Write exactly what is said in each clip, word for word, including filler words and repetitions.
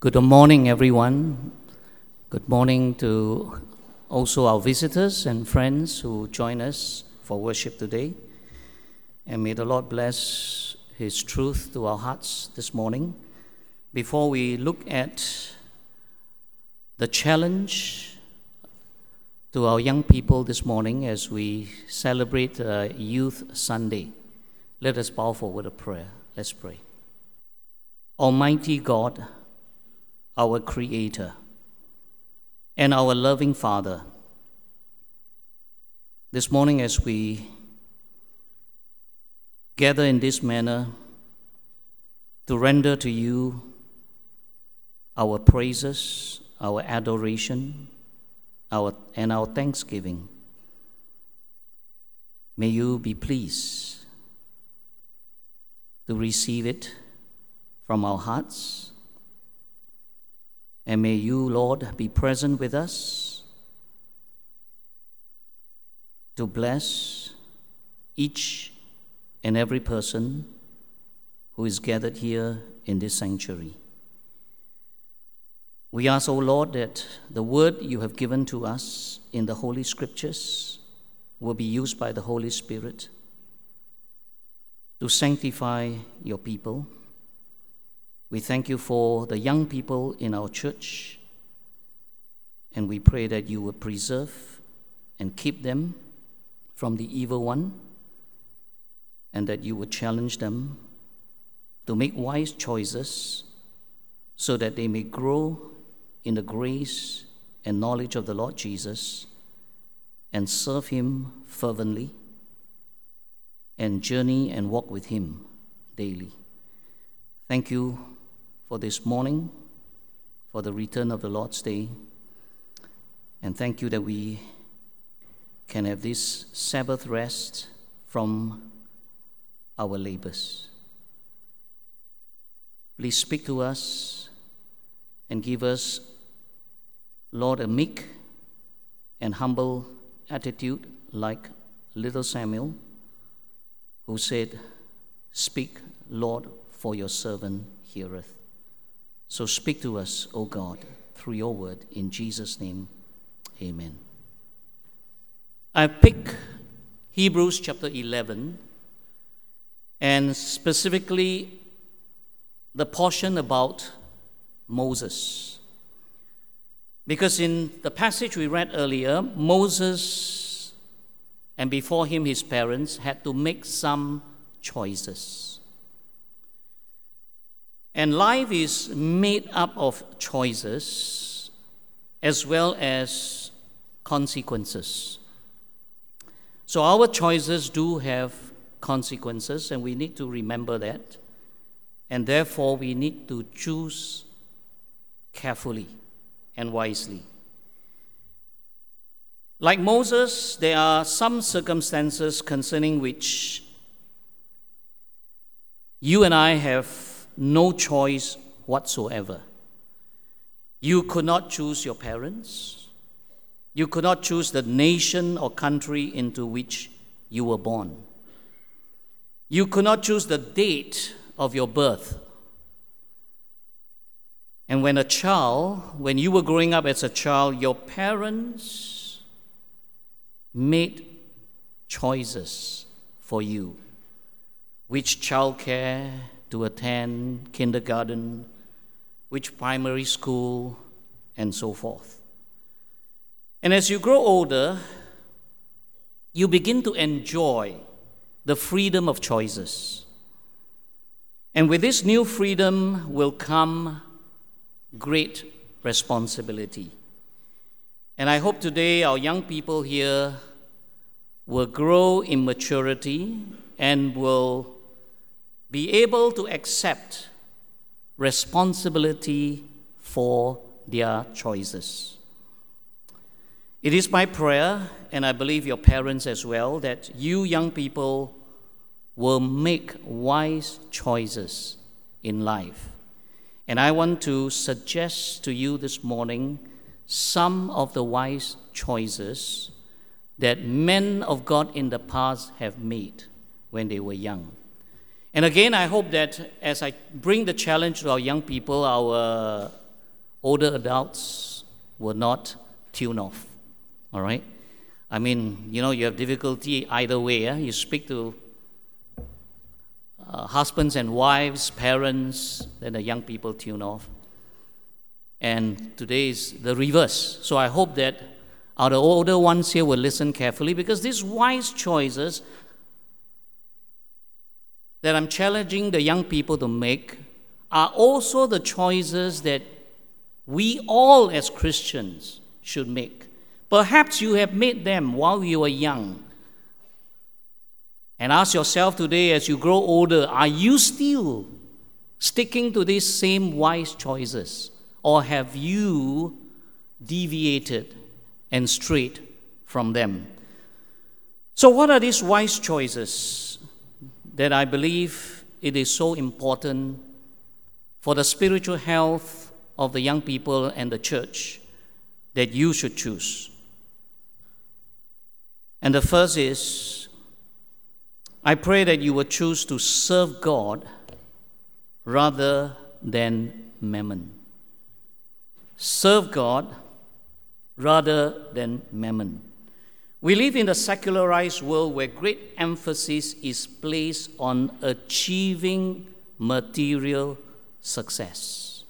Good morning, everyone. Good morning to also our visitors and friends who join us for worship today. And may the Lord bless His truth to our hearts this morning. Before we look at the challenge to our young people this morning as we celebrate uh, Youth Sunday, let us bow forward a prayer. Let's pray. Almighty God, our Creator, and our loving Father, this morning as we gather in this manner to render to you our praises, our adoration, our and our thanksgiving, may you be pleased to receive it from our hearts. And may you, Lord, be present with us to bless each and every person who is gathered here in this sanctuary. We ask, O Lord, that the word you have given to us in the Holy Scriptures will be used by the Holy Spirit to sanctify your people. We thank you for the young people in our church, and we pray that you will preserve and keep them from the evil one, and that you will challenge them to make wise choices so that they may grow in the grace and knowledge of the Lord Jesus and serve Him fervently and journey and walk with Him daily. Thank you for this morning, for the return of the Lord's Day. And thank you that we can have this Sabbath rest from our labors. Please speak to us and give us, Lord, a meek and humble attitude like little Samuel, who said, "Speak, Lord, for your servant heareth." So speak to us, O God, through your word. In Jesus' name, amen. I pick Hebrews chapter eleven, and specifically the portion about Moses. Because in the passage we read earlier, Moses, and before him his parents, had to make some choices. And life is made up of choices as well as consequences. So our choices do have consequences, and we need to remember that. And therefore, we need to choose carefully and wisely. Like Moses, there are some circumstances concerning which you and I have no choice whatsoever. You could not choose your parents. You could not choose the nation or country into which you were born. You could not choose the date of your birth. And when a child, when you were growing up as a child, your parents made choices for you. Which childcare to attend, kindergarten, which primary school, and so forth. And as you grow older, you begin to enjoy the freedom of choices. And with this new freedom will come great responsibility. And I hope today our young people here will grow in maturity and will be able to accept responsibility for their choices. It is my prayer, and I believe your parents as well, that you young people will make wise choices in life. And I want to suggest to you this morning some of the wise choices that men of God in the past have made when they were young. And again, I hope that as I bring the challenge to our young people, our older adults will not tune off. All right? I mean, you know, you have difficulty either way. Eh? You speak to uh, husbands and wives, parents, then the young people tune off. And today is the reverse. So I hope that our older ones here will listen carefully, because these wise choices that I'm challenging the young people to make are also the choices that we all as Christians should make. Perhaps you have made them while you were young. And ask yourself today, as you grow older, are you still sticking to these same wise choices? Or have you deviated and strayed from them? So what are these wise choices that I believe it is so important for the spiritual health of the young people and the church that you should choose? And the first is, I pray that you will choose to serve God rather than mammon. Serve God rather than mammon. We live in a secularized world where great emphasis is placed on achieving material success.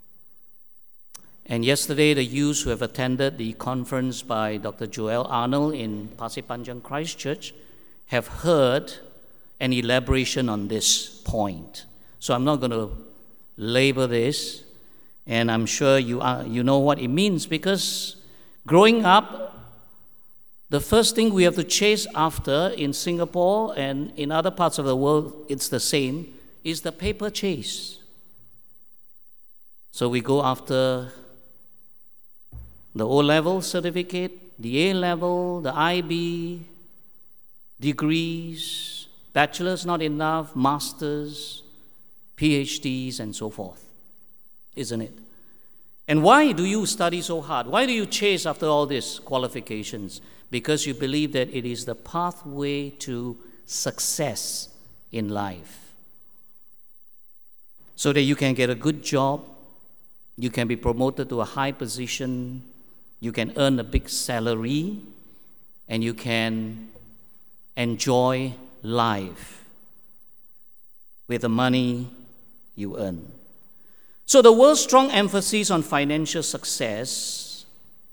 And yesterday, the youths who have attended the conference by Doctor Joel Arnold in Pasir Panjang Christ Church have heard an elaboration on this point. So I'm not going to labor this, and I'm sure you are, you know what it means, because growing up, the first thing we have to chase after in Singapore and in other parts of the world, it's the same, is the paper chase. So we go after the O-level certificate, the A-level, the I B, degrees, bachelor's not enough, masters, P H Ds, and so forth, isn't it? And why do you study so hard? Why do you chase after all these qualifications? Because you believe that it is the pathway to success in life. So that you can get a good job, you can be promoted to a high position, you can earn a big salary, and you can enjoy life with the money you earn. So the world's strong emphasis on financial success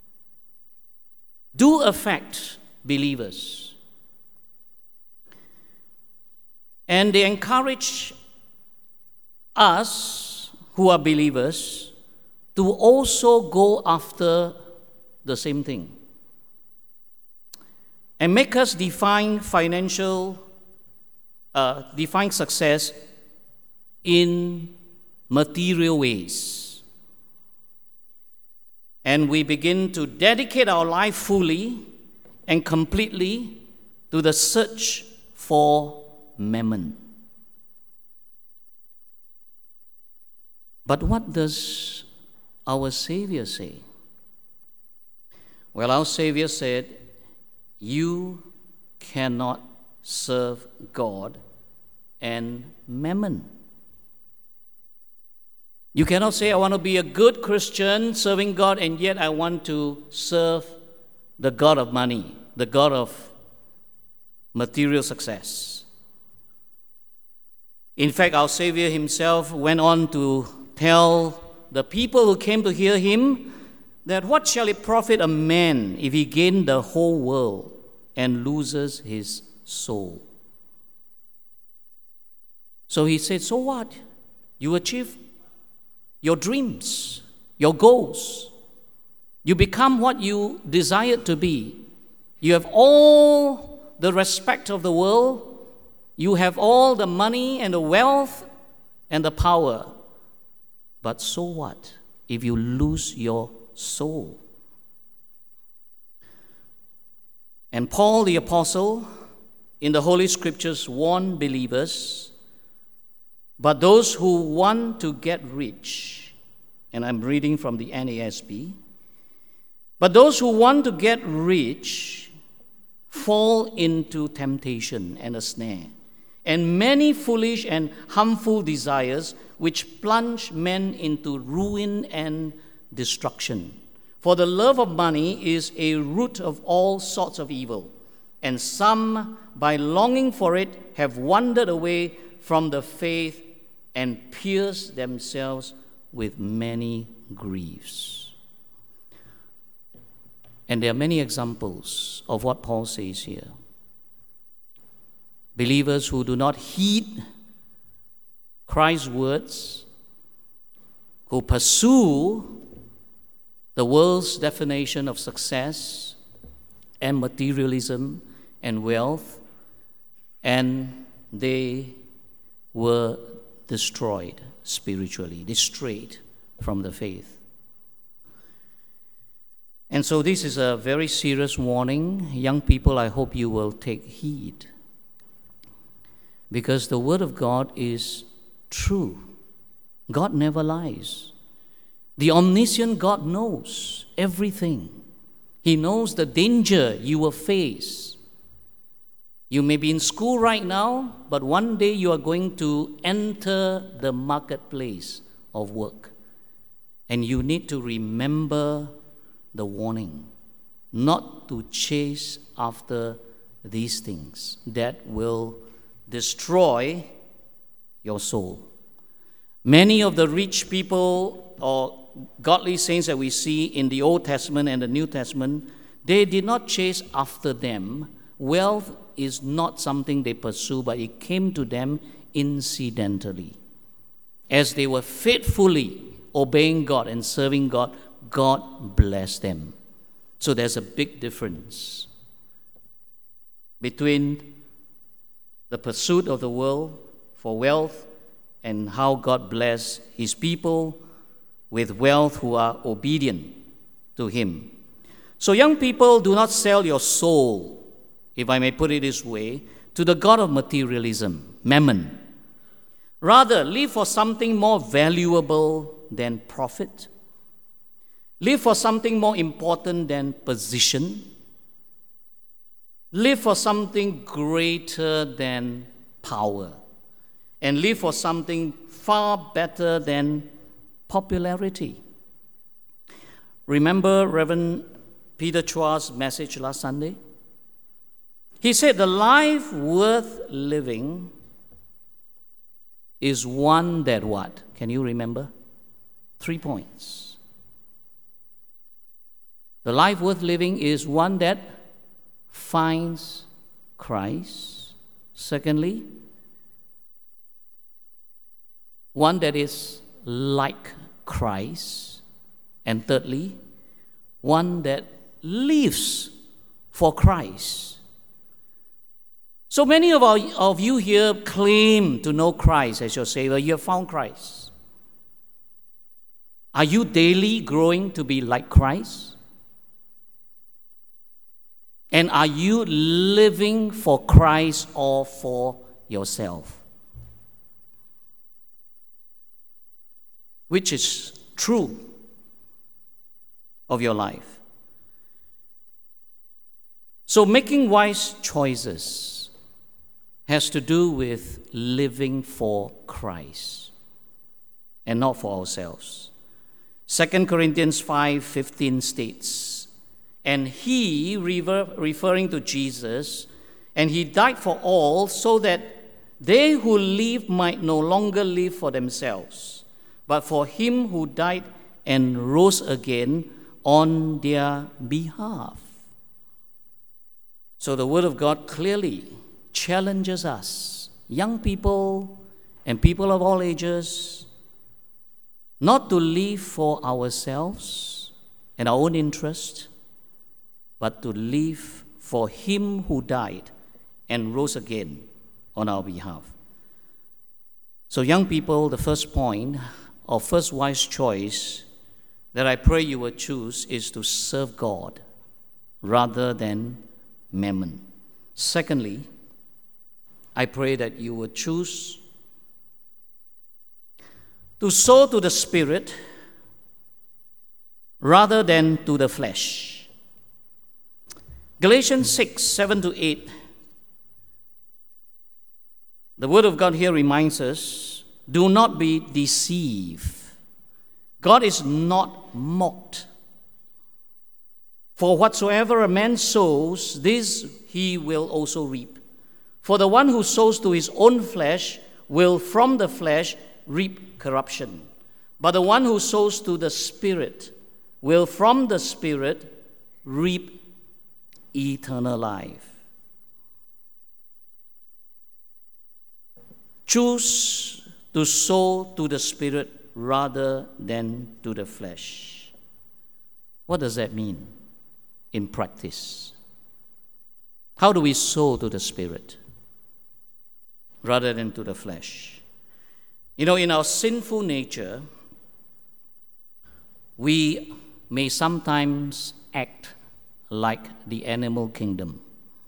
do affect believers. And they encourage us who are believers to also go after the same thing and make us define financial, uh, define success in material ways. And we begin to dedicate our life fully and completely to the search for mammon. But what does our Savior say? Well, our Savior said, you cannot serve God and mammon. You cannot say, I want to be a good Christian serving God, and yet I want to serve the God of money, the God of material success. In fact, our Savior himself went on to tell the people who came to hear him that what shall it profit a man if he gain the whole world and loses his soul? So he said, so what? You achieve your dreams, your goals. You become what you desired to be. You have all the respect of the world. You have all the money and the wealth and the power. But so what if you lose your soul? And Paul the Apostle in the Holy Scriptures warned believers, but those who want to get rich, and I'm reading from the N A S B, but those who want to get rich fall into temptation and a snare, and many foolish and harmful desires which plunge men into ruin and destruction. For the love of money is a root of all sorts of evil, and some, by longing for it, have wandered away from the faith and pierced themselves with many griefs. And there are many examples of what Paul says here. Believers who do not heed Christ's words, who pursue the world's definition of success and materialism and wealth, and they were destroyed spiritually, they strayed from the faith. And so this is a very serious warning. Young people, I hope you will take heed, because the Word of God is true. God never lies. The omniscient God knows everything. He knows the danger you will face. You may be in school right now, but one day you are going to enter the marketplace of work. And you need to remember the warning, not to chase after these things that will destroy your soul. Many of the rich people or godly saints that we see in the Old Testament and the New Testament, they did not chase after them. Wealth is not something they pursue, but it came to them incidentally. As they were faithfully obeying God and serving God, God blessed them. So there's a big difference between the pursuit of the world for wealth and how God bless His people with wealth who are obedient to Him. So young people, do not sell your soul, if I may put it this way, to the god of materialism, mammon. Rather, live for something more valuable than profit. Live for something more important than position. Live for something greater than power. And live for something far better than popularity. Remember Reverend Peter Chua's message last Sunday? He said the life worth living is one that what? Can you remember? Three points. The life worth living is one that finds Christ. Secondly, one that is like Christ. And thirdly, one that lives for Christ. So many of, our, of you here claim to know Christ as your Savior. You have found Christ. Are you daily growing to be like Christ? And are you living for Christ or for yourself? Which is true of your life. So making wise choices has to do with living for Christ and not for ourselves. Second Corinthians five fifteen states, and he, referring to Jesus, and he died for all so that they who live might no longer live for themselves, but for him who died and rose again on their behalf. So the Word of God clearly challenges us, young people and people of all ages, not to live for ourselves and our own interest, but to live for him who died and rose again on our behalf. So young people, the first point, or first wise choice that I pray you will choose is to serve God rather than mammon. Secondly, I pray that you will choose to sow to the Spirit rather than to the flesh. Galatians six, seven to eight. The Word of God here reminds us, do not be deceived. God is not mocked. For whatsoever a man sows, this he will also reap. For the one who sows to his own flesh will from the flesh reap corruption. But the one who sows to the Spirit will from the Spirit reap eternal life. Choose to sow to the Spirit rather than to the flesh. What does that mean in practice? How do we sow to the Spirit rather than to the flesh? You know, in our sinful nature, we may sometimes act like the animal kingdom.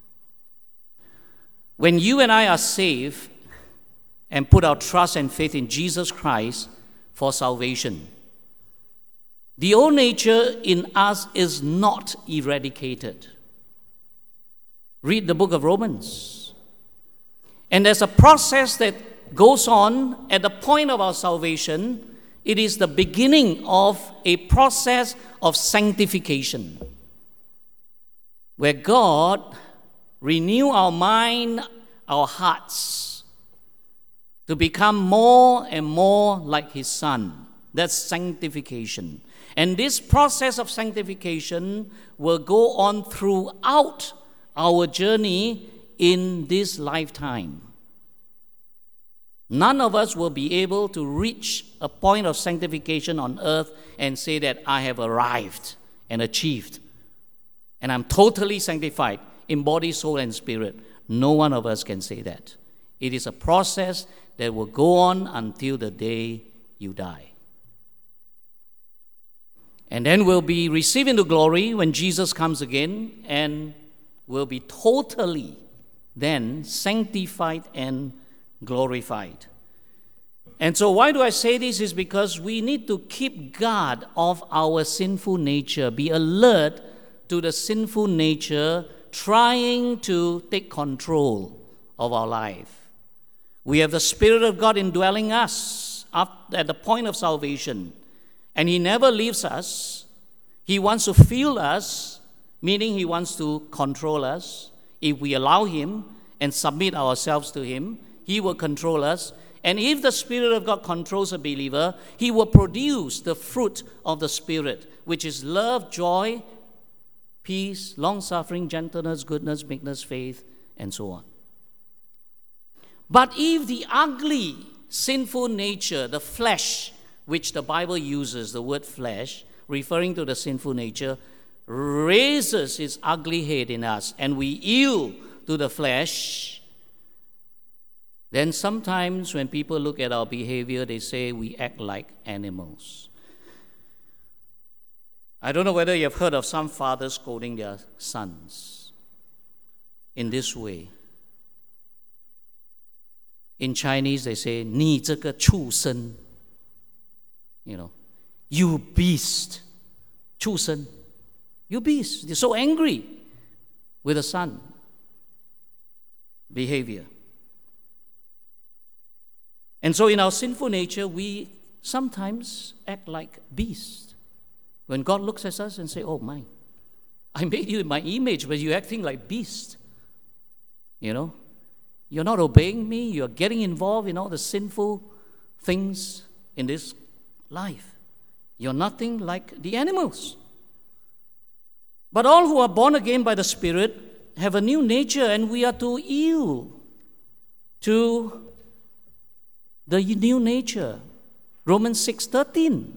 When you and I are saved and put our trust and faith in Jesus Christ for salvation, the old nature in us is not eradicated. Read the book of Romans. And there's a process that goes on at the point of our salvation. It is the beginning of a process of sanctification, where God renew our mind, our hearts, to become more and more like His Son. That's sanctification. And this process of sanctification will go on throughout our journey in this lifetime. None of us will be able to reach a point of sanctification on earth and say that I have arrived and achieved, and I'm totally sanctified in body, soul, and spirit. No one of us can say that. It is a process that will go on until the day you die. And then we'll be received into glory when Jesus comes again, and will be totally then sanctified and glorified. And so why do I say this is because we need to keep guard of our sinful nature, be alert to the sinful nature trying to take control of our life. We have the Spirit of God indwelling us at the point of salvation, and He never leaves us. He wants to fill us, meaning He wants to control us. If we allow Him and submit ourselves to Him, He will control us. And if the Spirit of God controls a believer, He will produce the fruit of the Spirit, which is love, joy, peace, long-suffering, gentleness, goodness, meekness, faith, and so on. But if the ugly, sinful nature, the flesh, which the Bible uses, the word flesh, referring to the sinful nature, raises its ugly head in us, and we yield to the flesh, then sometimes when people look at our behavior, they say we act like animals. I don't know whether you've heard of some fathers scolding their sons in this way. In Chinese, they say, 你这个畜生, you know, you beast, 畜生, you beast. They're so angry with the son behavior. And so in our sinful nature, we sometimes act like beasts. When God looks at us and says, oh my, I made you in my image, but you're acting like beast. You know, you're not obeying me, you're getting involved in all the sinful things in this life. You're nothing like the animals. But all who are born again by the Spirit have a new nature, and we are to yield to the new nature. Romans six thirteen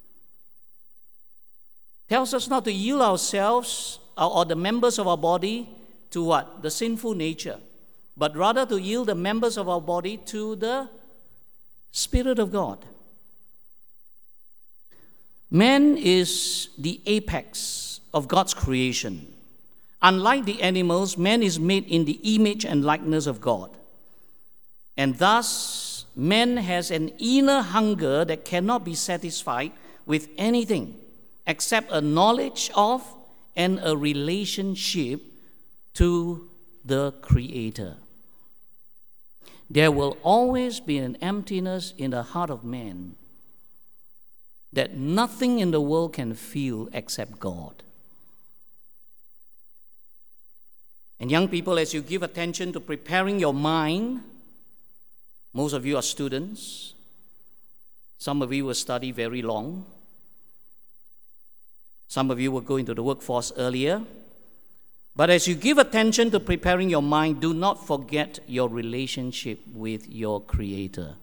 tells us not to yield ourselves or the members of our body to what? The sinful nature, but rather to yield the members of our body to the Spirit of God. Man is the apex of God's creation. Unlike the animals, man is made in the image and likeness of God. And thus, man has an inner hunger that cannot be satisfied with anything except a knowledge of and a relationship to the Creator. There will always be an emptiness in the heart of man that nothing in the world can feel except God. And young people, as you give attention to preparing your mind, most of you are students. Some of you will study very long. Some of you will go into the workforce earlier. But as you give attention to preparing your mind, do not forget your relationship with your Creator.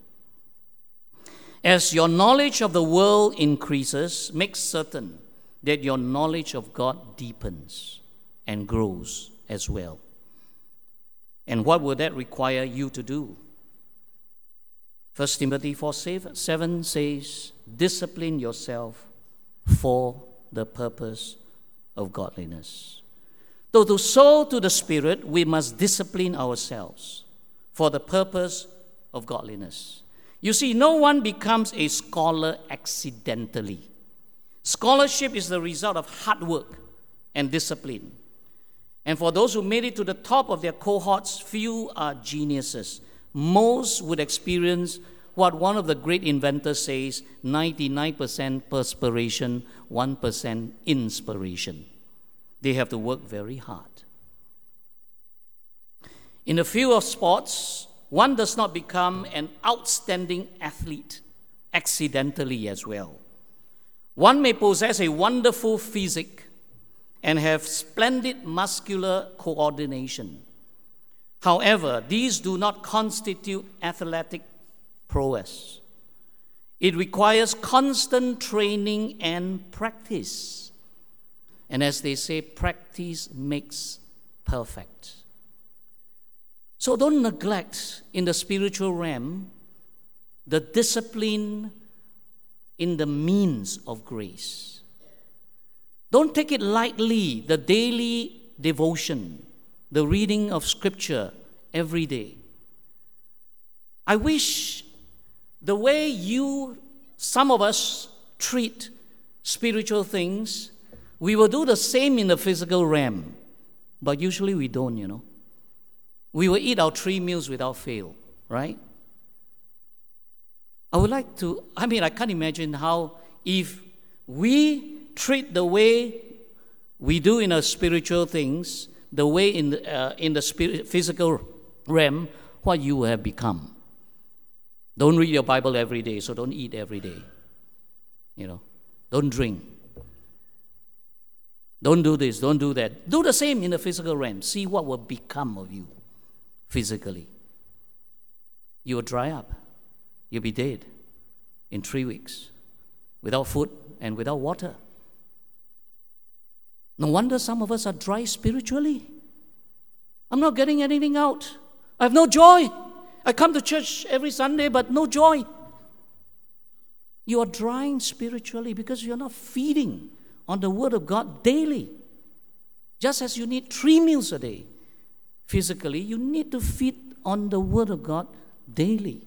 As your knowledge of the world increases, make certain that your knowledge of God deepens and grows as well. And what will that require you to do? First Timothy four seven says, discipline yourself for the purpose of godliness. Though to sow to the Spirit, we must discipline ourselves for the purpose of godliness. You see, no one becomes a scholar accidentally. Scholarship is the result of hard work and discipline. And for those who made it to the top of their cohorts, few are geniuses. Most would experience what one of the great inventors says, ninety-nine percent perspiration, one percent inspiration. They have to work very hard. In the field of sports, one does not become an outstanding athlete accidentally as well. One may possess a wonderful physique and have splendid muscular coordination. However, these do not constitute athletic prowess. It requires constant training and practice. And as they say, practice makes perfect. So don't neglect in the spiritual realm the discipline in the means of grace. Don't take it lightly, the daily devotion, the reading of Scripture every day. I wish the way you, some of us, treat spiritual things, we will do the same in the physical realm. But usually we don't, you know. We will eat our three meals without fail, right? I would like to, I mean, I can't imagine how if we treat the way we do in our spiritual things, the way in the, uh, in the spirit, physical realm, what you will have become. Don't read your Bible every day, so don't eat every day. You know, don't drink. Don't do this, don't do that. Do the same in the physical realm. See what will become of you physically. You will dry up. You'll be dead in three weeks without food and without water. No wonder some of us are dry spiritually. I'm not getting anything out. I have no joy. I come to church every Sunday, but no joy. You are drying spiritually because you're not feeding on the Word of God daily. Just as you need three meals a day, physically, you need to feed on the Word of God daily.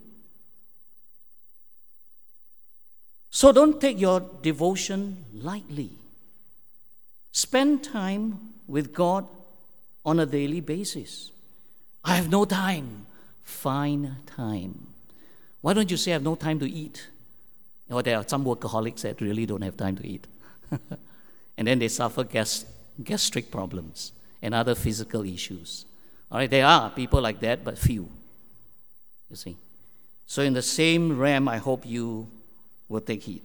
So don't take your devotion lightly. Spend time with God on a daily basis. I have no time. Find time. Why don't you say I have no time to eat? Or there are some workaholics that really don't have time to eat. And then they suffer gas, gastric problems and other physical issues. All right, there are people like that, but few. You see. So in the same realm, I hope you will take heed.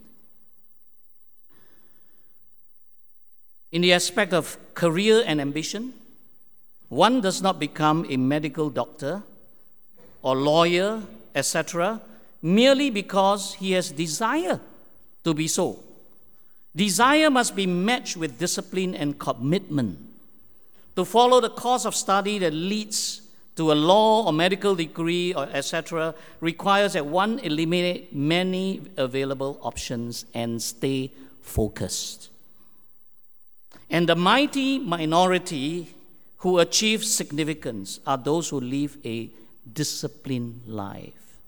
In the aspect of career and ambition, one does not become a medical doctor or lawyer, et cetera, merely because he has desire to be so. Desire must be matched with discipline and commitment. To follow the course of study that leads to a law or medical degree, or et cetera, requires that one eliminate many available options and stay focused. And the mighty minority who achieve significance are those who live a disciplined life.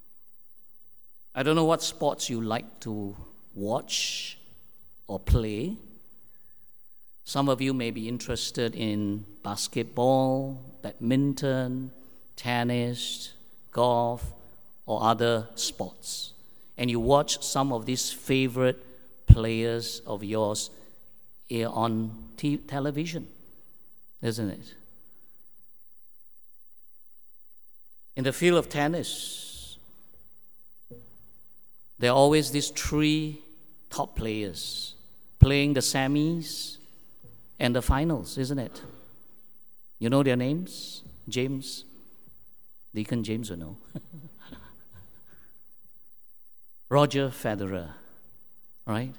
I don't know what sports you like to watch or play. Some of you may be interested in basketball, badminton, tennis, golf, or other sports. and you watch some of these favorite players of yours on t- television, isn't it? In the field of tennis, there are always these three top players playing the semis and the finals, isn't it? You know their names? James, Deacon James, you know. Roger Federer, right?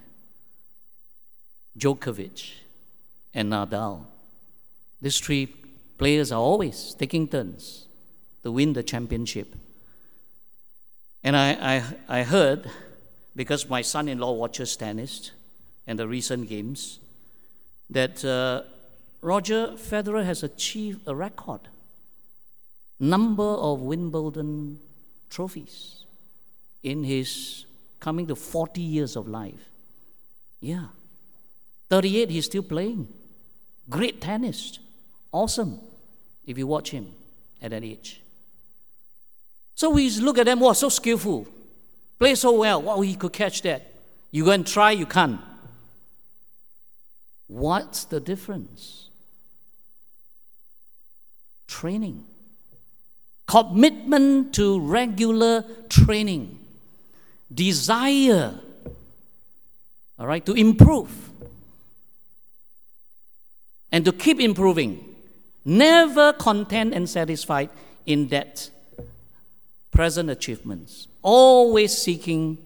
Djokovic and Nadal. These three players are always taking turns to win the championship. And I, I, I heard, because my son-in-law watches tennis and the recent games, that uh, Roger Federer has achieved a record number of Wimbledon trophies in his coming to forty years of life. Yeah. thirty-eight, he's still playing. Great tennis. Awesome if you watch him at that age. So we look at them, wow, so skillful. Play so well. Wow, he could catch that. You go and try, you can't. What's the difference? Training. Commitment to regular training. Desire, all right, to improve. And to keep improving. Never content and satisfied in that present achievements. Always seeking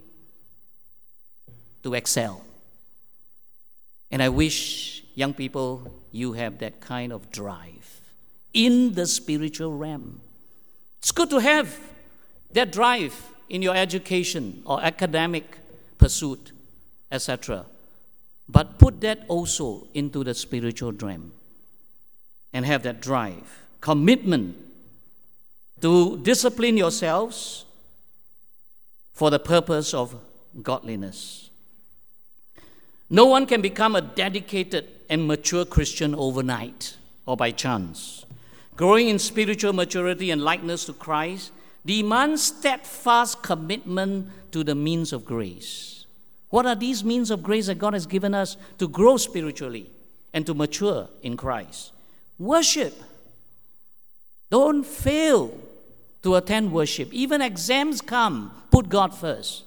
to excel. And I wish, young people, you have that kind of drive in the spiritual realm. It's good to have that drive in your education or academic pursuit, et cetera. But put that also into the spiritual realm and have that drive, commitment to discipline yourselves for the purpose of godliness. No one can become a dedicated and mature Christian overnight or by chance. Growing in spiritual maturity and likeness to Christ demands steadfast commitment to the means of grace. What are these means of grace that God has given us to grow spiritually and to mature in Christ? Worship. Don't fail to attend worship. Even exams come, put God first.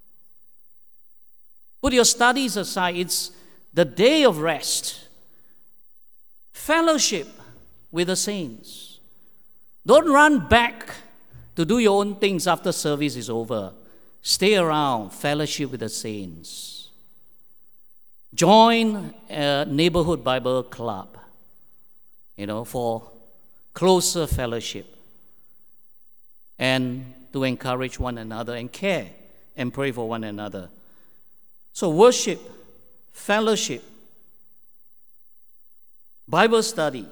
Put your studies aside. It's the day of rest. Fellowship with the saints. Don't run back to do your own things after service is over. Stay around, fellowship with the saints. Join a neighborhood Bible club, you know, for closer fellowship and to encourage one another and care and pray for one another. So worship, fellowship, Bible study.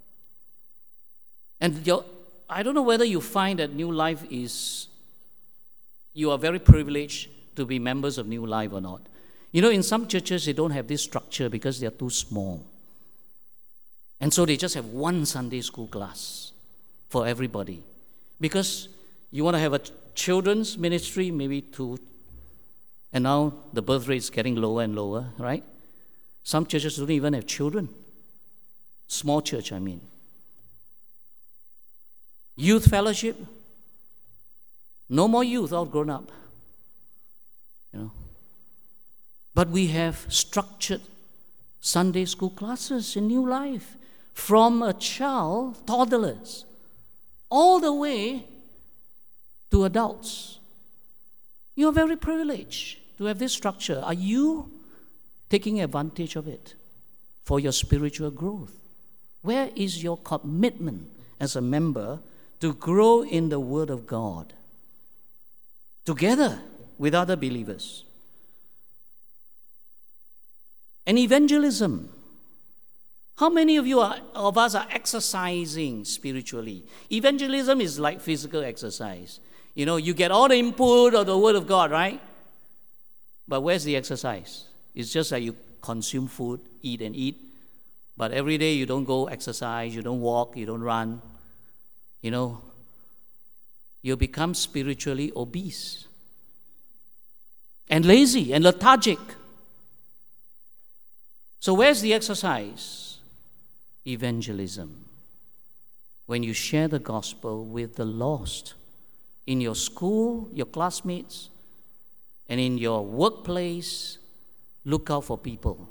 And your, I don't know whether you find that New Life is, you are very privileged to be members of New Life or not. You know, in some churches, they don't have this structure because they are too small. And so they just have one Sunday school class for everybody. Because you want to have a children's ministry, maybe two. And now the birth rate is getting lower and lower, right? Some churches don't even have children. Small church, I mean. Youth fellowship. No more youth, all grown up. You know. But we have structured Sunday school classes in New Life. From a child, toddlers, all the way to adults. You're very privileged to have this structure. Are you taking advantage of it for your spiritual growth? Where is your commitment as a member to grow in the Word of God together with other believers? And evangelism. How many of you are, of us are exercising spiritually? Evangelism is like physical exercise. You know, you get all the input of the Word of God, right? But where's the exercise? It's just like you consume food, eat and eat. But every day you don't go exercise, you don't walk, you don't run. You know, you become spiritually obese. and lazy and lethargic. So where's the exercise? Evangelism. When you share the gospel with the lost, in your school, your classmates, and in your workplace, look out for people.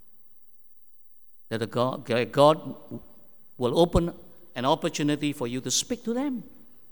That God, God will open an opportunity for you to speak to them.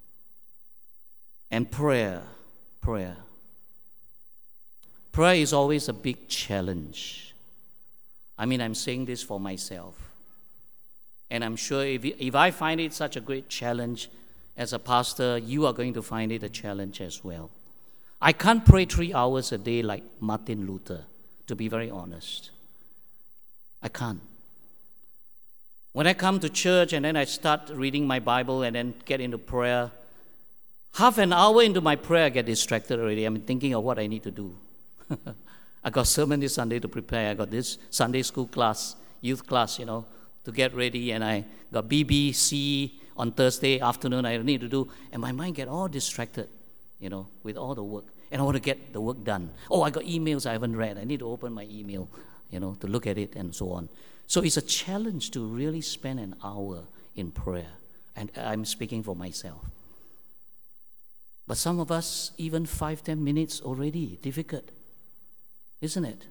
And prayer, prayer. Prayer is always a big challenge. I mean, I'm saying this for myself. And I'm sure if, if I find it such a great challenge as a pastor, you are going to find it a challenge as well. I can't pray three hours a day like Martin Luther, to be very honest. I can't. When I come to church and then I start reading my Bible and then get into prayer, half an hour into my prayer, I get distracted already. I'm thinking of what I need to do. I got sermon this Sunday to prepare. I got this Sunday school class, youth class, you know, to get ready. And I got B B C on Thursday afternoon I need to do. And my mind get all distracted, you know, with all the work. And I want to get the work done. Oh, I got emails I haven't read. I need to open my email, you know, to look at it and so on. So it's a challenge to really spend an hour in prayer. And I'm speaking for myself. But some of us, even five, ten minutes already, difficult. Isn't it?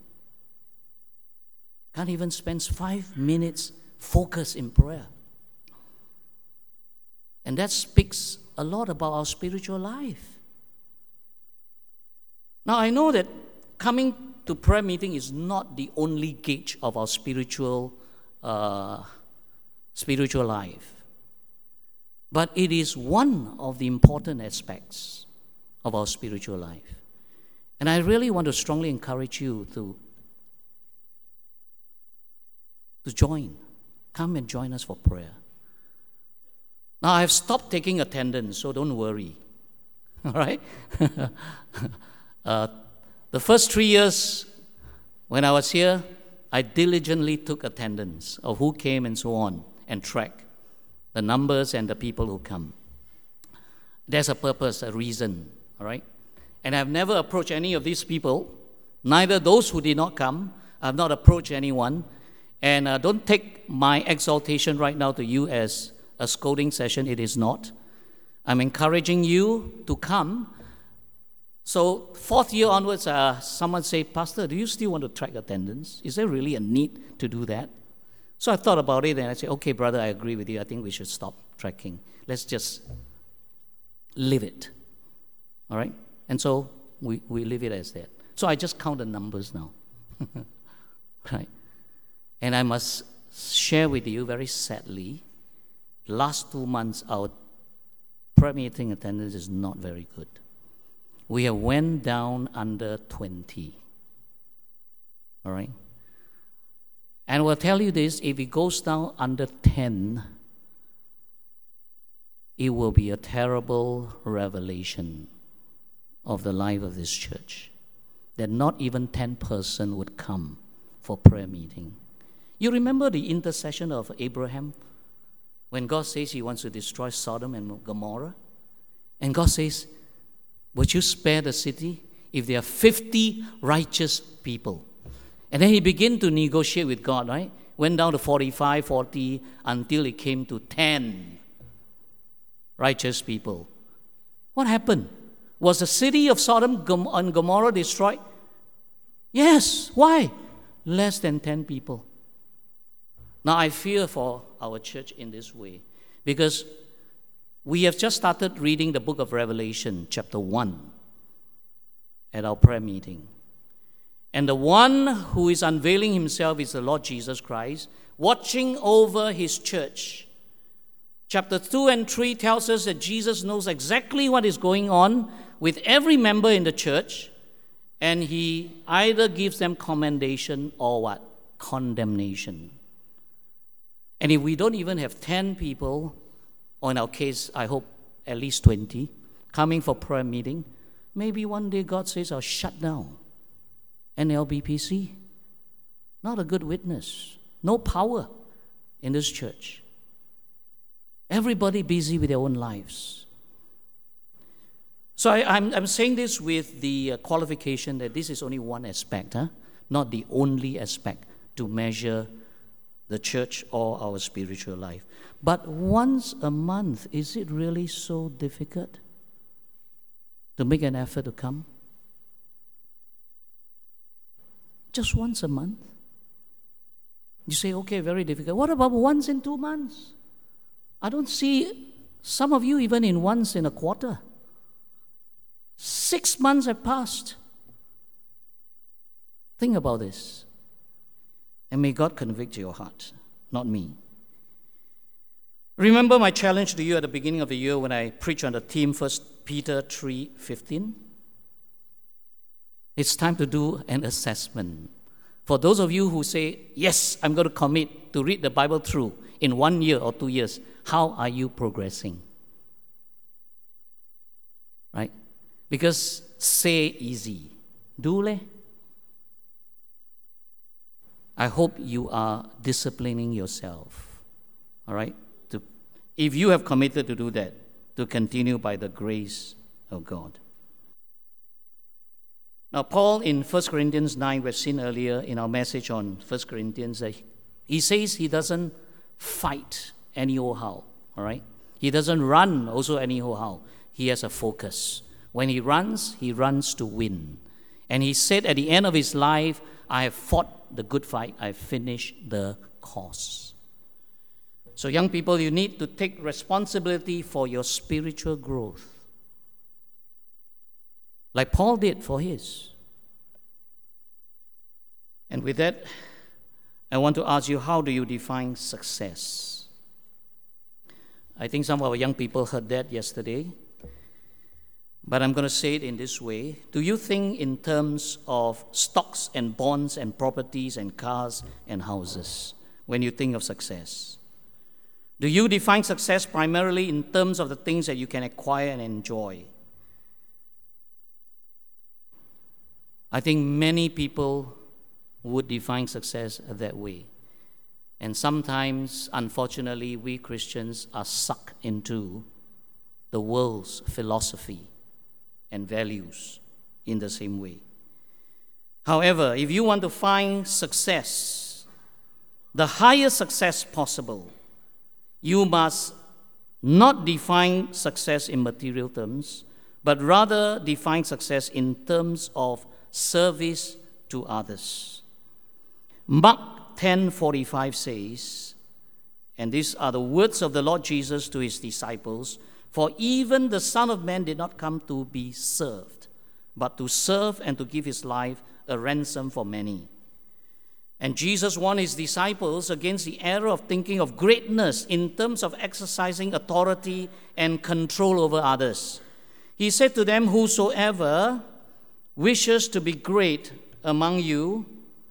Can't even spend five minutes focus in prayer. And that speaks a lot about our spiritual life. Now, I know that coming to prayer meeting is not the only gauge of our spiritual, uh, spiritual life. But it is one of the important aspects of our spiritual life. And I really want to strongly encourage you to, to join. Come and join us for prayer. Now, I've stopped taking attendance, so don't worry. All right? uh, the first three years when I was here, I diligently took attendance of who came and so on and track the numbers and the people who come. There's a purpose, a reason, all right? And I've never approached any of these people, neither those who did not come. I've not approached anyone. And uh, don't take my exaltation right now to you as a scolding session. It is not. I'm encouraging you to come. So fourth year onwards, uh, someone say, Pastor, do you still want to track attendance? Is there really a need to do that? So I thought about it and I said, okay, brother, I agree with you. I think we should stop tracking. Let's just leave it. All right? And so we, we leave it as that. So I just count the numbers now. Right? And I must share with you very sadly, last two months, our prayer meeting attendance is not very good. We have went down under twenty. All right? And I will tell you this, if it goes down under ten, it will be a terrible revelation of the life of this church, that not even ten person would come for prayer meeting. You remember the intercession of Abraham when God says he wants to destroy Sodom and Gomorrah? And God says, would you spare the city if there are fifty righteous people? And then he began to negotiate with God, right? Went down to forty-five, forty, until it came to ten righteous people. What happened? Was the city of Sodom and Gomorrah destroyed? Yes. Why? Less than ten people. Now, I fear for our church in this way because we have just started reading the book of Revelation, chapter one, at our prayer meeting. And the one who is unveiling himself is the Lord Jesus Christ, watching over his church. Chapter two and three tells us that Jesus knows exactly what is going on with every member in the church, and he either gives them commendation or what? Condemnation. And if we don't even have ten people, or in our case, I hope at least twenty, coming for prayer meeting, maybe one day God says, I'll shut down N L B P C. Not a good witness. No power in this church. Everybody busy with their own lives. So I, I'm, I'm saying this with the uh, qualification that this is only one aspect, huh? Not the only aspect to measure the church or our spiritual life. But once a month, is it really so difficult to make an effort to come? Just once a month? You say, okay, very difficult. What about once in two months? I don't see some of you even in once in a quarter. Six months have passed. Think about this. And may God convict your heart, not me. Remember my challenge to you at the beginning of the year when I preached on the theme First Peter three fifteen? It's time to do an assessment. For those of you who say, yes, I'm going to commit to read the Bible through in one year or two years, how are you progressing? Right? Because say easy. Do le? I hope you are disciplining yourself. All right? To, if you have committed to do that, to continue by the grace of God. Now, Paul in First Corinthians nine, we've seen earlier in our message on First Corinthians, uh, he says he doesn't fight anyhow, all right? He doesn't run also anyhow. He has a focus. When he runs, he runs to win. And he said at the end of his life, I have fought the good fight, I have finished the course. So young people, you need to take responsibility for your spiritual growth. Like Paul did for his. And with that, I want to ask you, how do you define success? I think some of our young people heard that yesterday. But I'm going to say it in this way. Do you think in terms of stocks and bonds and properties and cars and houses when you think of success? Do you define success primarily in terms of the things that you can acquire and enjoy? I think many people would define success that way. And sometimes, unfortunately, we Christians are sucked into the world's philosophy and values in the same way. However, if you want to find success, the highest success possible, you must not define success in material terms, but rather define success in terms of service to others. Mark ten forty-five says, and these are the words of the Lord Jesus to his disciples, for even the Son of Man did not come to be served, but to serve and to give his life a ransom for many. And Jesus warned his disciples against the error of thinking of greatness in terms of exercising authority and control over others. He said to them, whosoever wishes to be great among you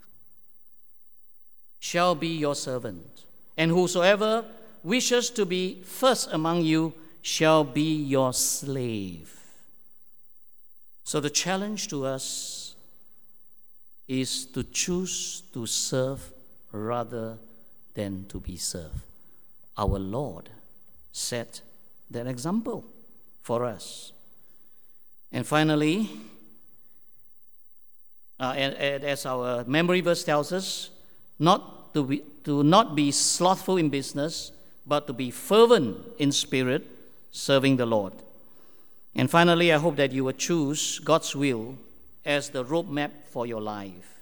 shall be your servant, and whosoever wishes to be first among you shall be your slave. So the challenge to us is to choose to serve rather than to be served. Our Lord set that example for us. And finally, uh, and, and as our memory verse tells us, not to be, to not be slothful in business, but to be fervent in spirit, serving the Lord. And finally, I hope that you will choose God's will as the roadmap for your life.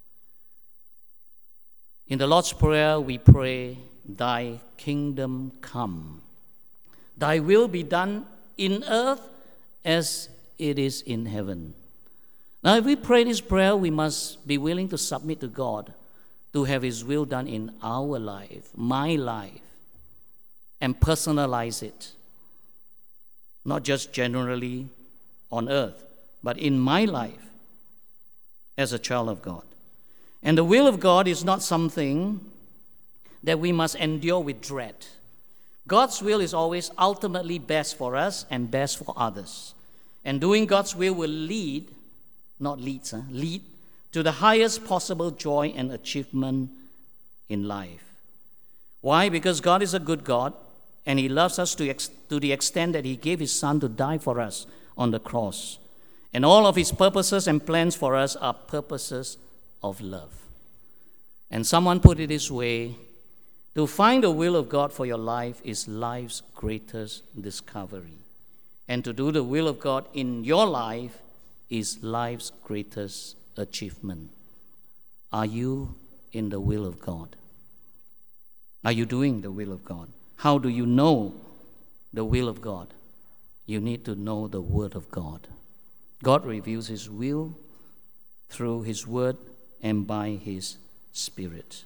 In the Lord's Prayer, we pray, Thy kingdom come. Thy will be done in earth as it is in heaven. Now, if we pray this prayer, we must be willing to submit to God to have his will done in our life, my life, and personalize it. Not just generally on earth, but in my life as a child of God. And the will of God is not something that we must endure with dread. God's will is always ultimately best for us and best for others. And doing God's will will lead, not leads, huh? lead to the highest possible joy and achievement in life. Why? Because God is a good God, and he loves us to, ex- to the extent that he gave his Son to die for us on the cross. And all of his purposes and plans for us are purposes of love. And someone put it this way: to find the will of God for your life is life's greatest discovery. And to do the will of God in your life is life's greatest achievement. Are you in the will of God? Are you doing the will of God? How do you know the will of God? You need to know the Word of God. God reveals his will through his Word and by his Spirit.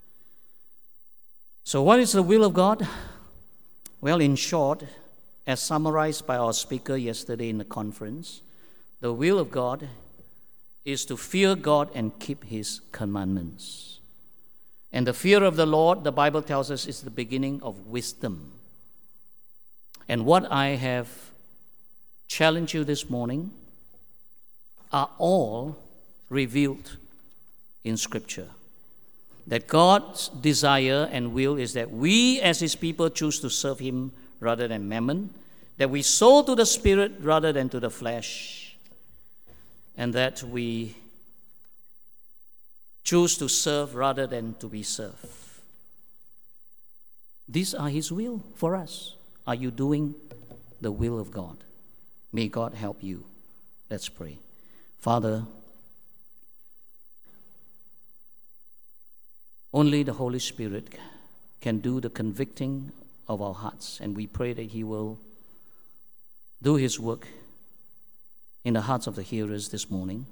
So what is the will of God? Well, in short, as summarized by our speaker yesterday in the conference, the will of God is to fear God and keep his commandments. And the fear of the Lord, the Bible tells us, is the beginning of wisdom. And what I have challenged you this morning are all revealed in Scripture. That God's desire and will is that we as his people choose to serve him rather than mammon, that we sow to the Spirit rather than to the flesh, and that we choose to serve rather than to be served. These are his will for us. Are you doing the will of God? May God help you. Let's pray. Father, only the Holy Spirit can do the convicting of our hearts, and we pray that he will do his work in the hearts of the hearers this morning,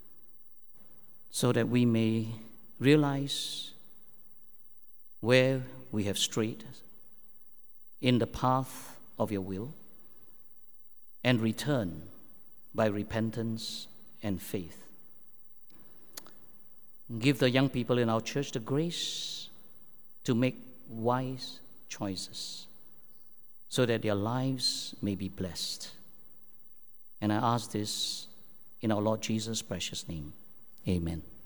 so that we may realize where we have strayed in the path of your will and return by repentance and faith. Give the young people in our church the grace to make wise choices so that their lives may be blessed. And I ask this in our Lord Jesus' precious name. Amen.